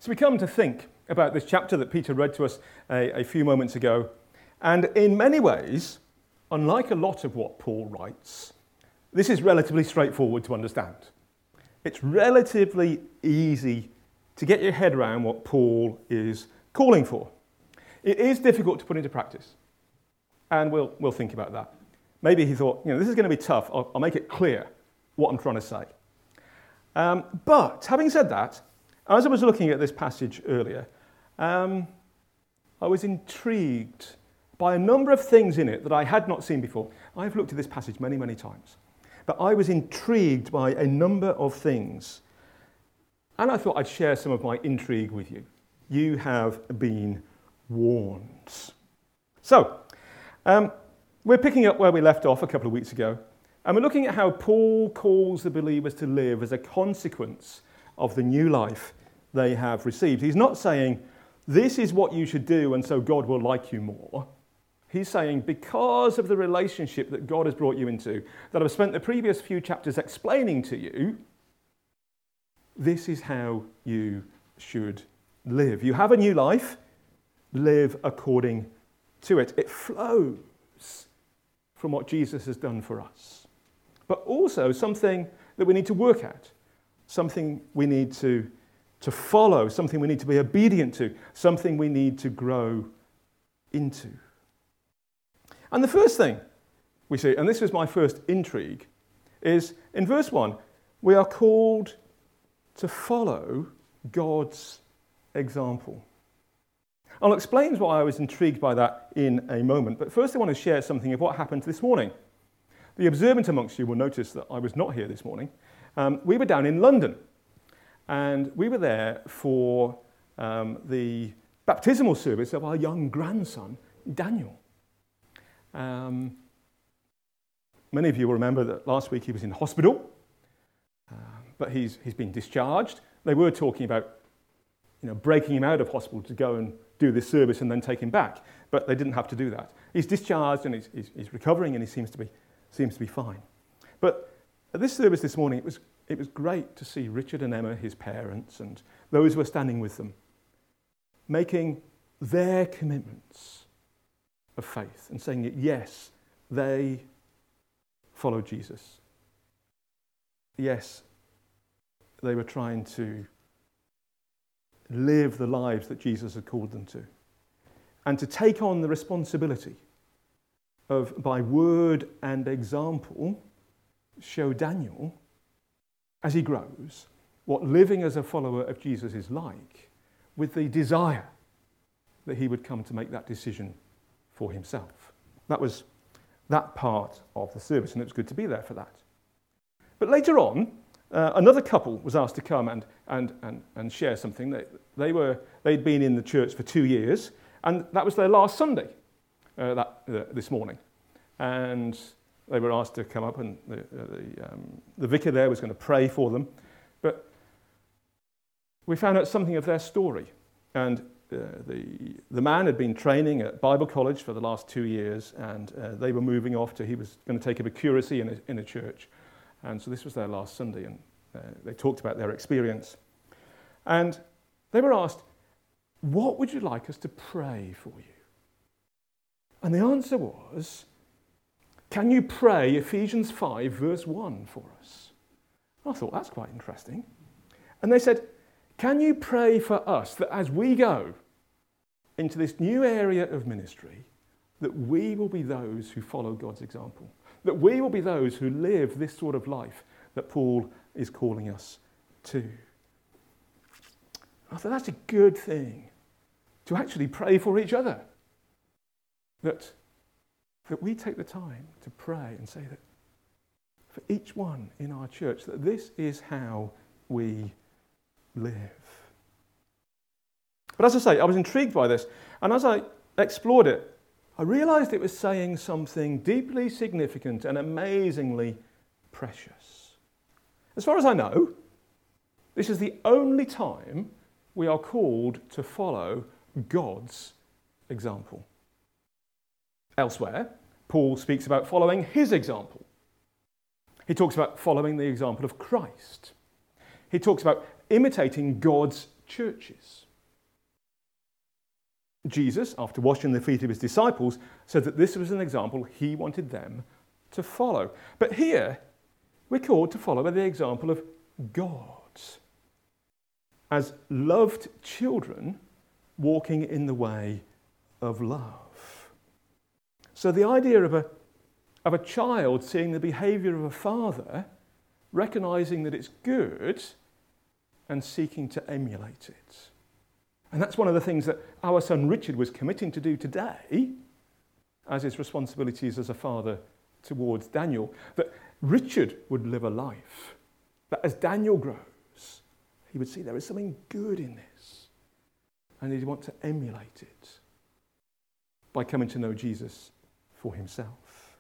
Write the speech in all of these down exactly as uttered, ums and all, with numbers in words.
So we come to think about this chapter that Peter read to us a, a few moments ago. And in many ways, unlike a lot of what Paul writes, this is relatively straightforward to understand. It's relatively easy to get your head around what Paul is calling for. It is difficult to put into practice. And we'll, we'll think about that. Maybe he thought, you know, this is going to be tough. I'll, I'll make it clear what I'm trying to say. Um, but having said that, as I was looking at this passage earlier, um, I was intrigued by a number of things in it that I had not seen before. I've looked at this passage many, many times. But I was intrigued by a number of things. And I thought I'd share some of my intrigue with you. You have been warned. So, um, we're picking up where we left off a couple of weeks ago. And we're looking at how Paul calls the believers to live as a consequence of the new life they have received. He's not saying, this is what you should do and so God will like you more. He's saying, because of the relationship that God has brought you into, that I've spent the previous few chapters explaining to you, this is how you should live. You have a new life, live according to it. It flows from what Jesus has done for us. But also something that we need to work at, something we need to, to follow, something we need to be obedient to, something we need to grow into. And the first thing we see, and this was my first intrigue, is in verse one, we are called to follow God's example. I'll explain why I was intrigued by that in a moment, but first I want to share something of what happened this morning. The observant amongst you will notice that I was not here this morning. Um, we were down in London, and we were there for um, the baptismal service of our young grandson, Daniel. Um, many of you will remember that last week he was in hospital, uh, but he's he's been discharged. They were talking about, you know, breaking him out of hospital to go and do this service and then take him back, but they didn't have to do that. He's discharged and he's, he's, he's recovering and he seems to be seems to be fine. But at this service this morning, it was it was great to see Richard and Emma, his parents, and those who were standing with them, making their commitments of faith and saying that, yes, they follow Jesus. Yes, they were trying to live the lives that Jesus had called them to, and to take on the responsibility of, by word and example, show Daniel, as he grows, what living as a follower of Jesus is like, with the desire that he would come to make that decision for himself. That was that part of the service, and it was good to be there for that. But later on, uh, another couple was asked to come and and and, and share something. They, they were they'd been in the church for two years, and that was their last Sunday uh, that uh, this morning. And they were asked to come up, and the uh, the, um, the vicar there was going to pray for them. But we found out something of their story, and Uh, the the man had been training at Bible college for the last two years, and uh, they were moving off to, he was going to take up a curacy in a, in a church. And so this was their last Sunday, and uh, they talked about their experience. And they were asked, what would you like us to pray for you? And the answer was, can you pray Ephesians five verse one for us? I thought, that's quite interesting. And they said, can you pray for us that as we go into this new area of ministry, that we will be those who follow God's example, that we will be those who live this sort of life that Paul is calling us to? I thought that's a good thing, to actually pray for each other, that, that we take the time to pray and say that for each one in our church, that this is how we live. But as I say, I was intrigued by this, and as I explored it, I realized it was saying something deeply significant and amazingly precious. As far as I know, this is the only time we are called to follow God's example. Elsewhere, Paul speaks about following his example. He talks about following the example of Christ. He talks about imitating God's churches. Jesus, after washing the feet of his disciples, said that this was an example he wanted them to follow. But here, we're called to follow by the example of God, as loved children walking in the way of love. So the idea of a, of a child seeing the behaviour of a father, recognising that it's good and seeking to emulate it. And that's one of the things that our son Richard was committing to do today as his responsibilities as a father towards Daniel, that Richard would live a life that as Daniel grows, he would see there is something good in this and he'd want to emulate it by coming to know Jesus for himself.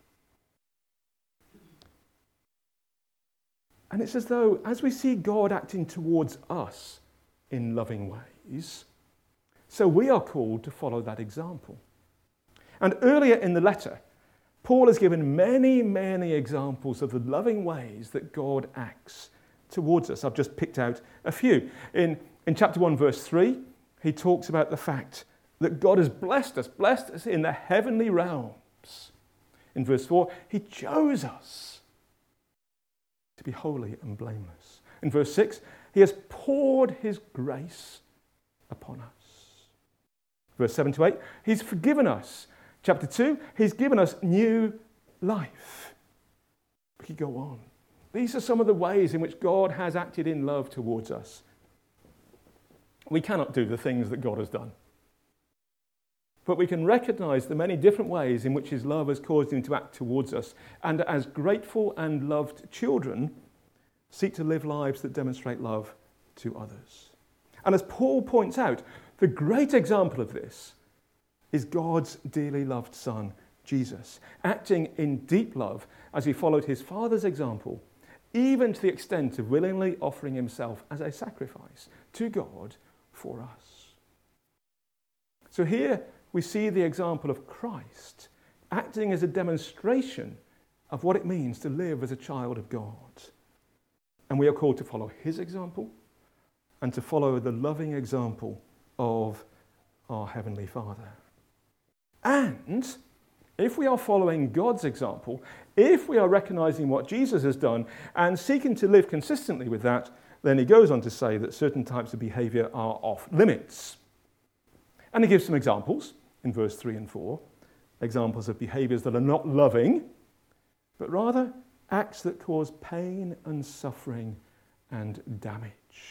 And it's as though, as we see God acting towards us in loving ways, so we are called to follow that example. And earlier in the letter, Paul has given many, many examples of the loving ways that God acts towards us. I've just picked out a few. In, in chapter one, verse three, he talks about the fact that God has blessed us, blessed us in the heavenly realms. In verse four, he chose us to be holy and blameless. In verse six, he has poured his grace upon us. Verse seven to eight, he's forgiven us. Chapter two, he's given us new life. We could go on. These are some of the ways in which God has acted in love towards us. We cannot do the things that God has done. But we can recognize the many different ways in which his love has caused him to act towards us. And as grateful and loved children, seek to live lives that demonstrate love to others. And as Paul points out, the great example of this is God's dearly loved Son, Jesus, acting in deep love as he followed his Father's example, even to the extent of willingly offering himself as a sacrifice to God for us. So here we see the example of Christ acting as a demonstration of what it means to live as a child of God. And we are called to follow his example and to follow the loving example of our Heavenly Father. And if we are following God's example, if we are recognizing what Jesus has done and seeking to live consistently with that, then he goes on to say that certain types of behavior are off limits. And he gives some examples in verse three and four, examples of behaviors that are not loving, but rather acts that cause pain and suffering and damage.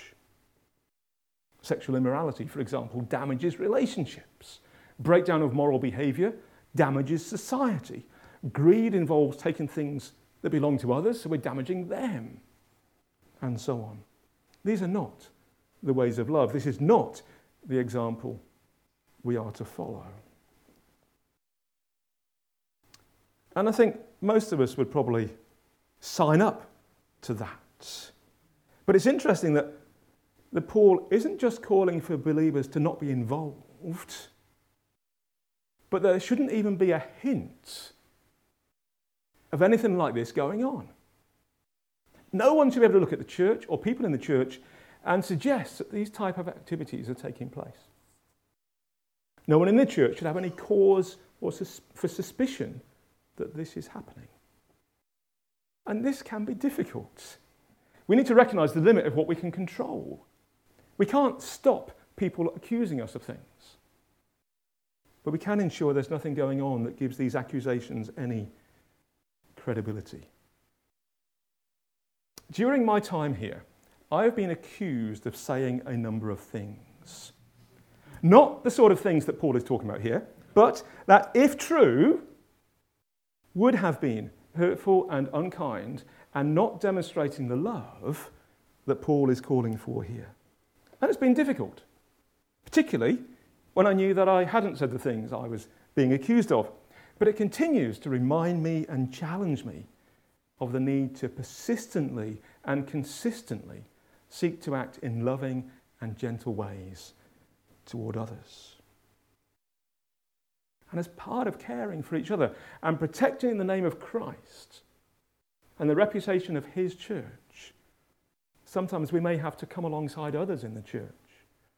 Sexual immorality, for example, damages relationships. Breakdown of moral behavior damages society. Greed involves taking things that belong to others, so we're damaging them, and so on. These are not the ways of love. This is not the example we are to follow. And I think most of us would probably sign up to that. But it's interesting that, that Paul isn't just calling for believers to not be involved, but there shouldn't even be a hint of anything like this going on. No one should be able to look at the church or people in the church and suggest that these type of activities are taking place. No one in the church should have any cause or sus- for suspicion that this is happening. And this can be difficult. We need to recognise the limit of what we can control. We can't stop people accusing us of things. But we can ensure there's nothing going on that gives these accusations any credibility. During my time here, I have been accused of saying a number of things. Not the sort of things that Paul is talking about here, but that, if true, would have been hurtful and unkind and not demonstrating the love that Paul is calling for here. And it's been difficult, particularly when I knew that I hadn't said the things I was being accused of. But it continues to remind me and challenge me of the need to persistently and consistently seek to act in loving and gentle ways toward others. And as part of caring for each other and protecting the name of Christ and the reputation of his church, sometimes we may have to come alongside others in the church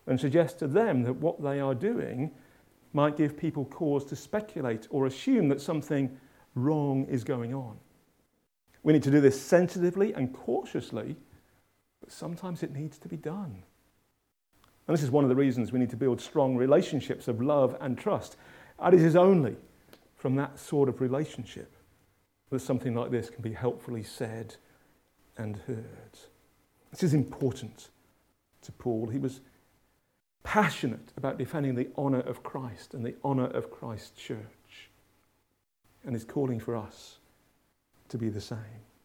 and suggest to them that what they are doing might give people cause to speculate or assume that something wrong is going on. We need to do this sensitively and cautiously, but sometimes it needs to be done. And this is one of the reasons we need to build strong relationships of love and trust. And it is only from that sort of relationship that something like this can be helpfully said and heard. This is important to Paul. He was passionate about defending the honour of Christ and the honour of Christ's church. And is calling for us to be the same.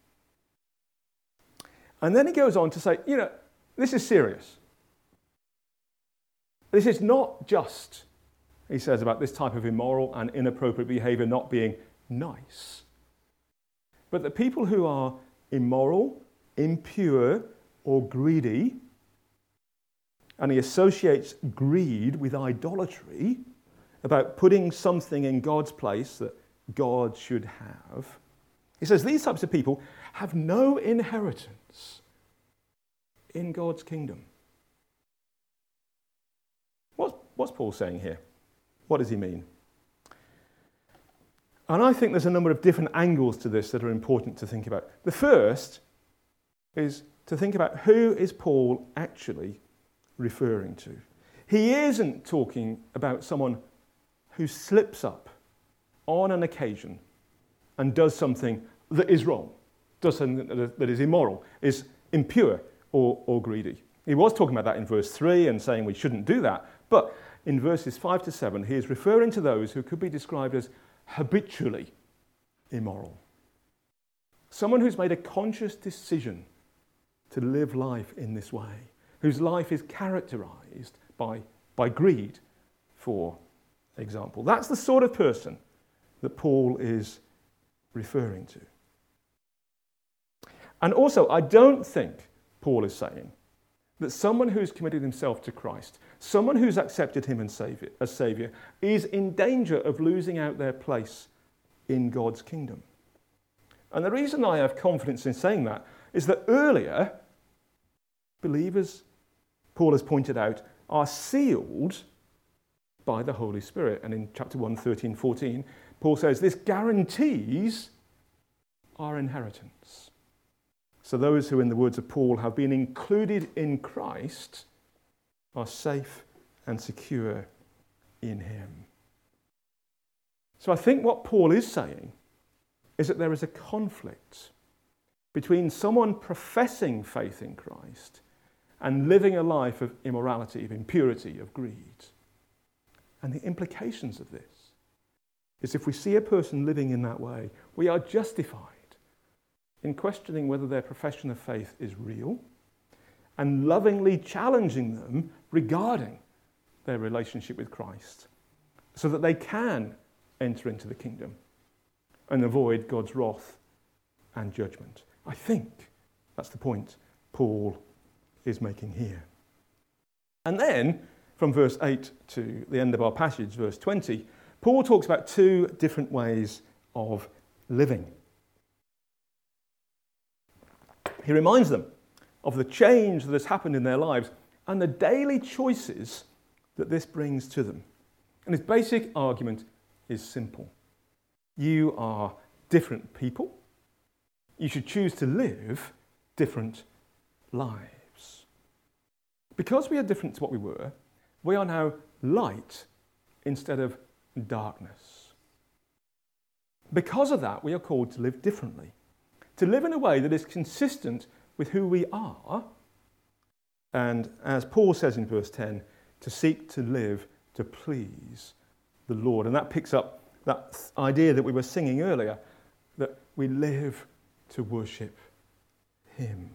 And then he goes on to say, you know, this is serious. This is not just, he says, about this type of immoral and inappropriate behaviour not being nice, but that people who are immoral, impure, or greedy, and he associates greed with idolatry, about putting something in God's place that God should have. He says these types of people have no inheritance in God's kingdom. What's, what's Paul saying here? What does he mean? And I think there's a number of different angles to this that are important to think about. The first is to think about who is Paul actually referring to. He isn't talking about someone who slips up on an occasion and does something that is wrong, does something that is immoral, is impure or, or greedy. He was talking about that in verse three and saying we shouldn't do that, but in verses five to seven he is referring to those who could be described as habitually immoral. Someone who's made a conscious decision to live life in this way, whose life is characterized by, by greed, for example. That's the sort of person that Paul is referring to. And also, I don't think Paul is saying that someone who's committed himself to Christ, someone who's accepted him as Saviour, as Saviour, is in danger of losing out their place in God's kingdom. And the reason I have confidence in saying that is that earlier, believers, Paul has pointed out, are sealed by the Holy Spirit. And in chapter one, thirteen, fourteen, Paul says this guarantees our inheritance. So those who, in the words of Paul, have been included in Christ are safe and secure in him. So I think what Paul is saying is that there is a conflict between someone professing faith in Christ and living a life of immorality, of impurity, of greed. And the implications of this is if we see a person living in that way, we are justified in questioning whether their profession of faith is real and lovingly challenging them regarding their relationship with Christ so that they can enter into the kingdom and avoid God's wrath and judgment. I think that's the point Paul is making here. And then, from verse eight to the end of our passage, verse twenty, Paul talks about two different ways of living. He reminds them of the change that has happened in their lives and the daily choices that this brings to them. And his basic argument is simple. You are different people. You should choose to live different lives. Because we are different to what we were, we are now light instead of darkness. Because of that, we are called to live differently, to live in a way that is consistent with who we are, and as Paul says in verse ten, to seek to live to please the Lord. And that picks up that idea that we were singing earlier, that we live to worship him.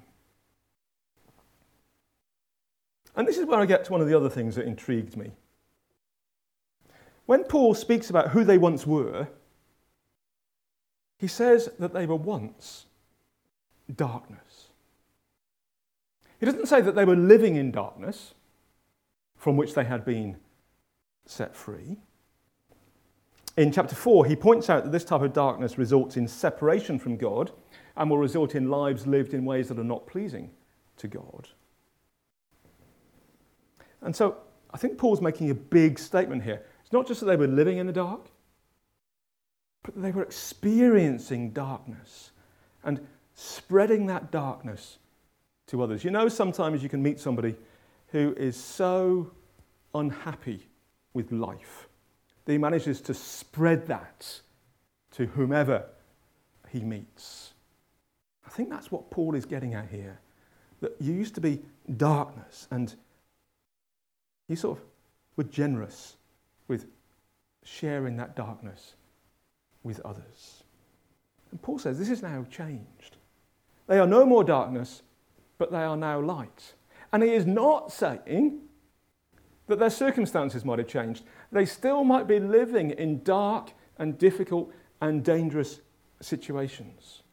And this is where I get to one of the other things that intrigued me. When Paul speaks about who they once were, he says that they were once darkness. He doesn't say that they were living in darkness from which they had been set free. In chapter four, he points out that this type of darkness results in separation from God and will result in lives lived in ways that are not pleasing to God. And so I think Paul's making a big statement here. It's not just that they were living in the dark, but that they were experiencing darkness and spreading that darkness to others. You know, sometimes you can meet somebody who is so unhappy with life that he manages to spread that to whomever he meets. I think that's what Paul is getting at here. That you used to be darkness, and you sort of were generous with sharing that darkness with others. And Paul says this is now changed. They are no more darkness, but they are now light. And he is not saying that their circumstances might have changed. They still might be living in dark and difficult and dangerous situations.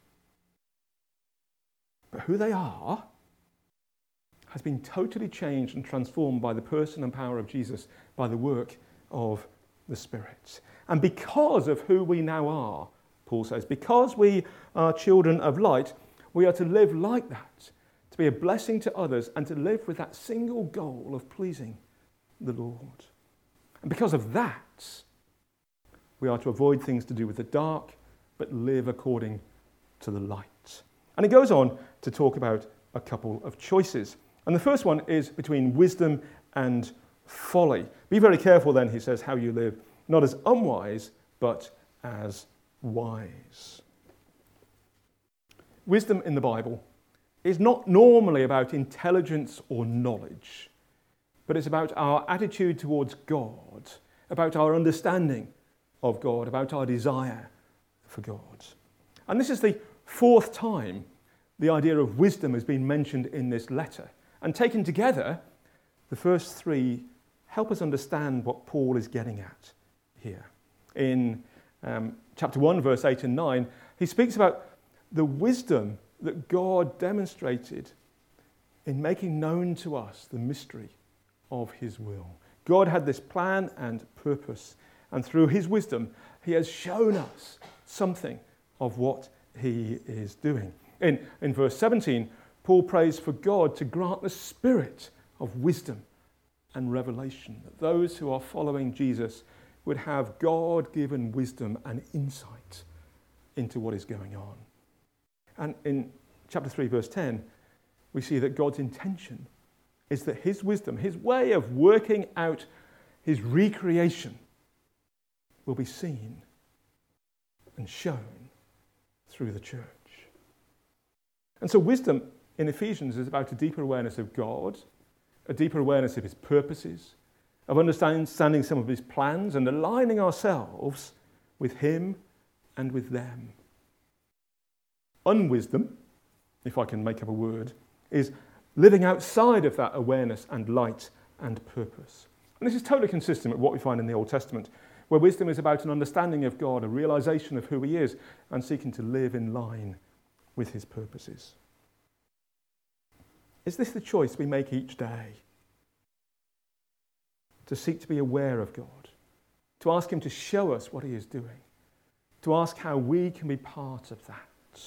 But who they are has been totally changed and transformed by the person and power of Jesus, by the work of the Spirit. And because of who we now are, Paul says, because we are children of light, we are to live like that, to be a blessing to others and to live with that single goal of pleasing the Lord. And because of that, we are to avoid things to do with the dark, but live according to the light. And he goes on to talk about a couple of choices. And the first one is between wisdom and folly. Be very careful then, he says, how you live, not as unwise, but as wise. Wisdom in the Bible is not normally about intelligence or knowledge, but it's about our attitude towards God, about our understanding of God, about our desire for God. And this is the fourth time the idea of wisdom has been mentioned in this letter. And taken together, the first three help us understand what Paul is getting at here. In um, chapter one, verse eight and nine, he speaks about the wisdom that God demonstrated in making known to us the mystery of his will. God had this plan and purpose, and through his wisdom, he has shown us something of what he is doing. In, in verse seventeen, Paul prays for God to grant the spirit of wisdom and revelation, that those who are following Jesus would have God-given wisdom and insight into what is going on. And in chapter three, verse ten, we see that God's intention is that his wisdom, his way of working out his recreation, will be seen and shown through the church. And so wisdom in Ephesians is about a deeper awareness of God, a deeper awareness of his purposes, of understanding some of his plans and aligning ourselves with him and with them. Unwisdom, if I can make up a word, is living outside of that awareness and light and purpose. And this is totally consistent with what we find in the Old Testament, where wisdom is about an understanding of God, a realization of who he is, and seeking to live in line with his purposes. Is this the choice we make each day? To seek to be aware of God, to ask him to show us what he is doing, to ask how we can be part of that,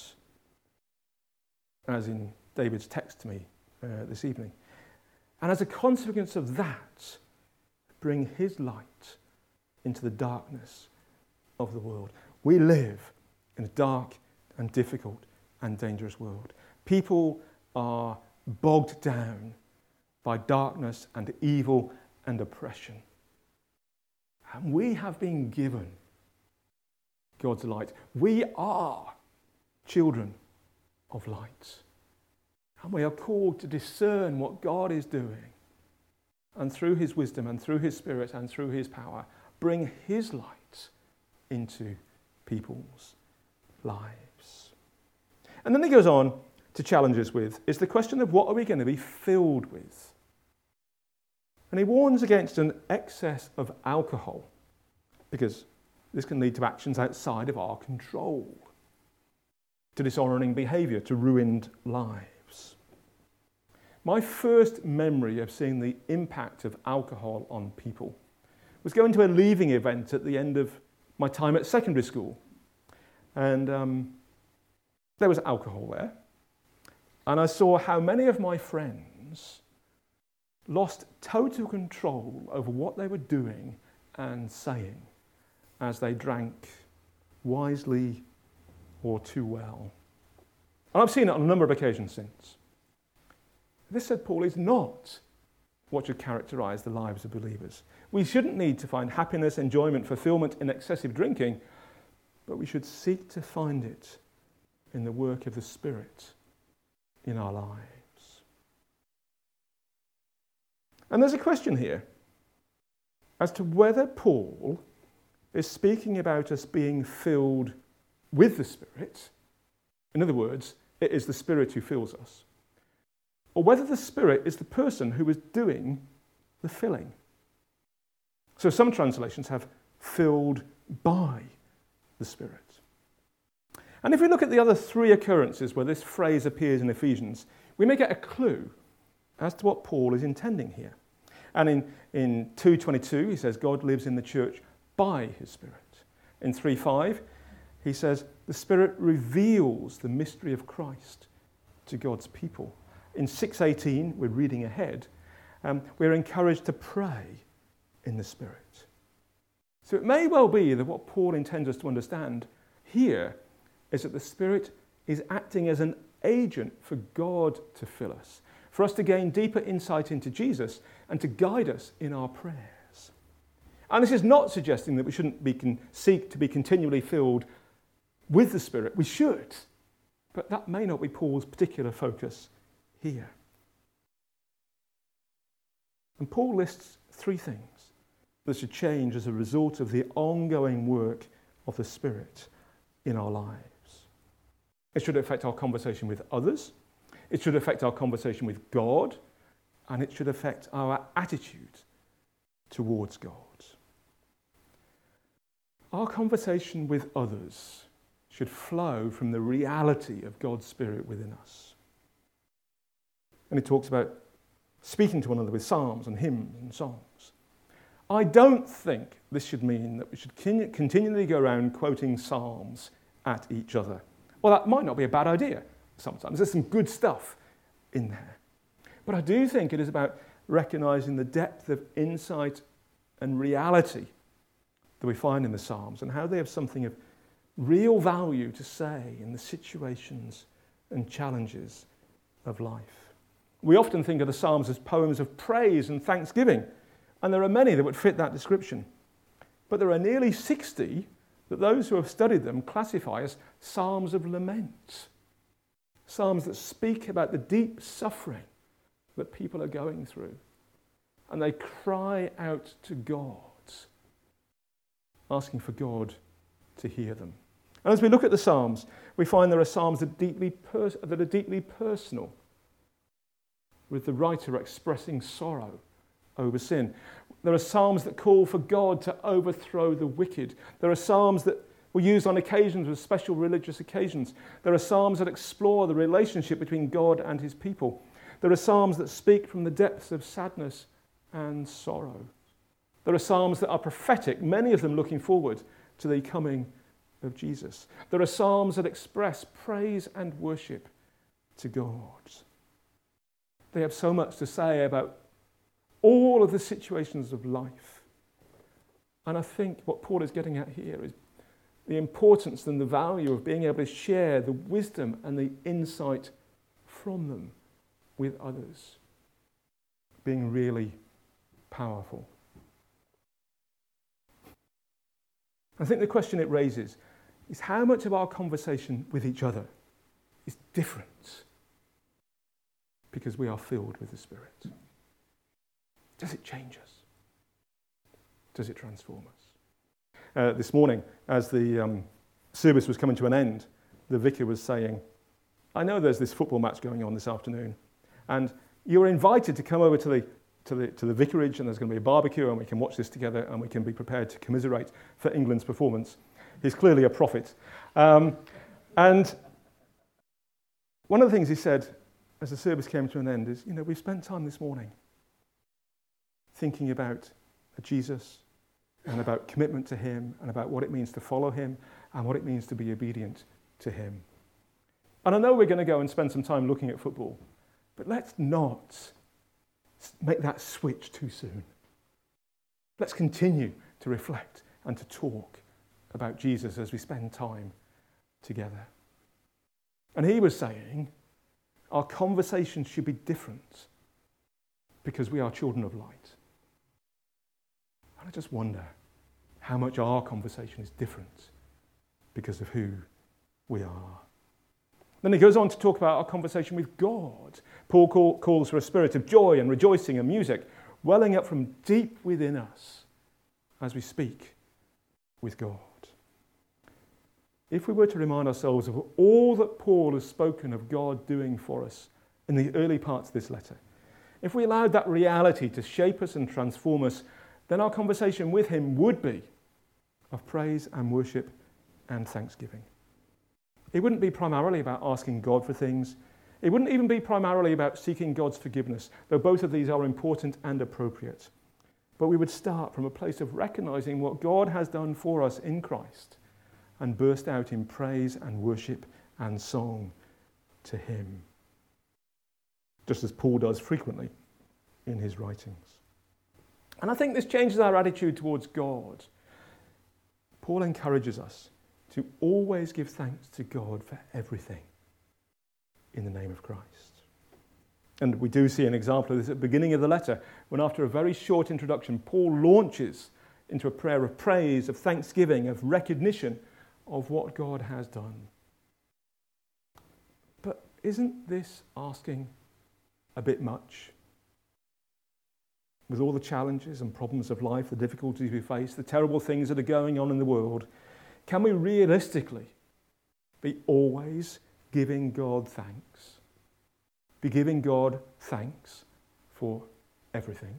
as in David's text to me uh, this evening. And as a consequence of that, bring his light into the darkness of the world. We live in a dark and difficult and dangerous world. People are bogged down by darkness and evil and oppression. And we have been given God's light. We are children of light. And we are called to discern what God is doing. And through his wisdom and through his Spirit and through his power, bring his light into people's lives. And then he goes on to challenge us with is the question of what are we going to be filled with? And he warns against an excess of alcohol, because this can lead to actions outside of our control, to dishonouring behaviour, to ruined lives. My first memory of seeing the impact of alcohol on people was going to a leaving event at the end of my time at secondary school. And um, there was alcohol there. And I saw how many of my friends lost total control over what they were doing and saying as they drank wisely or too well. And I've seen it on a number of occasions since. This, said Paul, is not what should characterize the lives of believers. We shouldn't need to find happiness, enjoyment, fulfillment in excessive drinking, but we should seek to find it in the work of the Spirit in our lives. And there's a question here as to whether Paul is speaking about us being filled with the Spirit. In other words, it is the Spirit who fills us. Or whether the Spirit is the person who is doing the filling. So some translations have filled by the Spirit. And if we look at the other three occurrences where this phrase appears in Ephesians, we may get a clue as to what Paul is intending here. And in, in two twenty-two, he says, God lives in the church by his Spirit. In three five, he says, the Spirit reveals the mystery of Christ to God's people. In six eighteen, we're reading ahead, um, we're encouraged to pray in the Spirit. So it may well be that what Paul intends us to understand here is that the Spirit is acting as an agent for God to fill us, for us to gain deeper insight into Jesus and to guide us in our prayers. And this is not suggesting that we shouldn't be con- seek to be continually filled with the Spirit. We should, but that may not be Paul's particular focus here. And Paul lists three things that should change as a result of the ongoing work of the Spirit in our lives. It should affect our conversation with others, it should affect our conversation with God, and it should affect our attitude towards God. Our conversation with others should flow from the reality of God's Spirit within us. And he talks about speaking to one another with psalms and hymns and songs. I don't think this should mean that we should continually go around quoting psalms at each other. Well, that might not be a bad idea sometimes. There's some good stuff in there. But I do think it is about recognizing the depth of insight and reality that we find in the Psalms and how they have something of real value to say in the situations and challenges of life. We often think of the Psalms as poems of praise and thanksgiving, and there are many that would fit that description. But there are nearly sixty that those who have studied them classify as psalms of lament. Psalms that speak about the deep suffering that people are going through. And they cry out to God, asking for God to hear them. And as we look at the Psalms, we find there are Psalms that, deeply pers- that are deeply personal, with the writer expressing sorrow over sin. There are Psalms that call for God to overthrow the wicked. There are Psalms that were used on occasions with special religious occasions. There are Psalms that explore the relationship between God and his people. There are Psalms that speak from the depths of sadness and sorrow. There are Psalms that are prophetic, many of them looking forward to the coming of Jesus. There are Psalms that express praise and worship to God. They have so much to say about all of the situations of life. And I think what Paul is getting at here is the importance and the value of being able to share the wisdom and the insight from them with others, being really powerful. I think the question it raises is how much of our conversation with each other is different because we are filled with the Spirit. Does it change us? Does it transform us? Uh, this morning, as the um, service was coming to an end, the vicar was saying, I know there's this football match going on this afternoon, and you're invited to come over to the, to the, to the vicarage, and there's going to be a barbecue, and we can watch this together, and we can be prepared to commiserate for England's performance. He's clearly a prophet. Um, and one of the things he said as the service came to an end is, you know, we've spent time this morning thinking about Jesus and about commitment to him and about what it means to follow him and what it means to be obedient to him. And I know we're going to go and spend some time looking at football, but let's not make that switch too soon. Let's continue to reflect and to talk about Jesus as we spend time together. And he was saying our conversation should be different because we are children of light. And I just wonder how much our conversation is different because of who we are. Then he goes on to talk about our conversation with God. Paul call, calls for a spirit of joy and rejoicing and music welling up from deep within us as we speak with God. If we were to remind ourselves of all that Paul has spoken of God doing for us in the early parts of this letter, if we allowed that reality to shape us and transform us, then our conversation with him would be of praise and worship and thanksgiving. It wouldn't be primarily about asking God for things. It wouldn't even be primarily about seeking God's forgiveness, though both of these are important and appropriate. But we would start from a place of recognizing what God has done for us in Christ and burst out in praise and worship and song to him, just as Paul does frequently in his writings. And I think this changes our attitude towards God. Paul encourages us to always give thanks to God for everything in the name of Christ. And we do see an example of this at the beginning of the letter, when after a very short introduction, Paul launches into a prayer of praise, of thanksgiving, of recognition of what God has done. But isn't this asking a bit much? With all the challenges and problems of life, the difficulties we face, the terrible things that are going on in the world, can we realistically be always giving God thanks? Be giving God thanks for everything?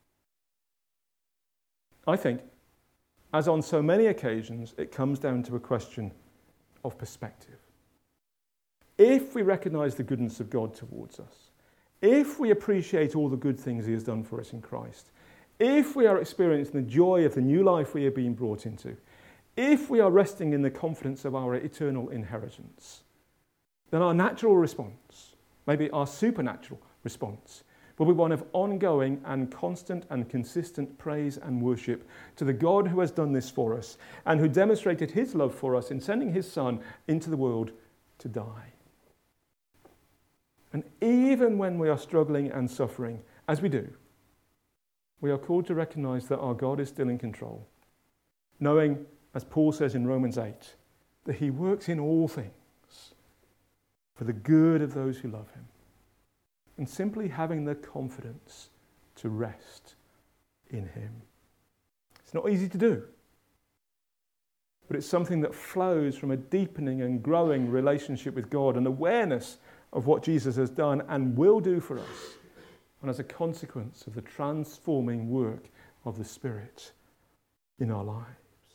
I think, as on so many occasions, it comes down to a question of perspective. If we recognize the goodness of God towards us, if we appreciate all the good things he has done for us in Christ, if we are experiencing the joy of the new life we are being brought into, if we are resting in the confidence of our eternal inheritance, then our natural response, maybe our supernatural response, will be one of ongoing and constant and consistent praise and worship to the God who has done this for us and who demonstrated his love for us in sending his Son into the world to die. And even when we are struggling and suffering, as we do, we are called to recognize that our God is still in control, knowing, as Paul says in Romans eight, that he works in all things for the good of those who love him, and simply having the confidence to rest in him. It's not easy to do, but it's something that flows from a deepening and growing relationship with God, an awareness of what Jesus has done and will do for us, and as a consequence of the transforming work of the Spirit in our lives.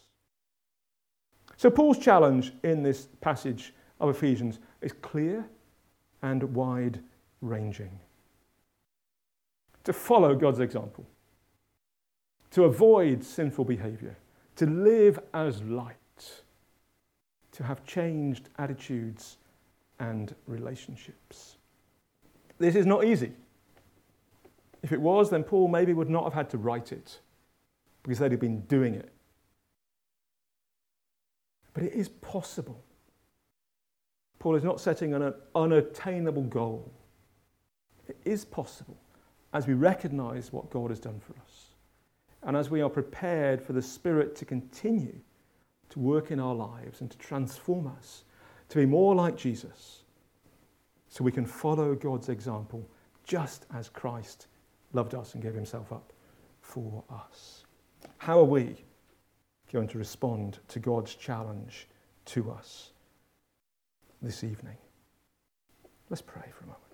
So Paul's challenge in this passage of Ephesians is clear and wide-ranging. To follow God's example, to avoid sinful behavior, to live as light, to have changed attitudes and relationships. This is not easy. If it was, then Paul maybe would not have had to write it, because they'd have been doing it. But it is possible. Paul is not setting an unattainable goal. It is possible as we recognize what God has done for us, and as we are prepared for the Spirit to continue to work in our lives and to transform us to be more like Jesus, so we can follow God's example just as Christ loved us and gave himself up for us. How are we going to respond to God's challenge to us this evening? Let's pray for a moment.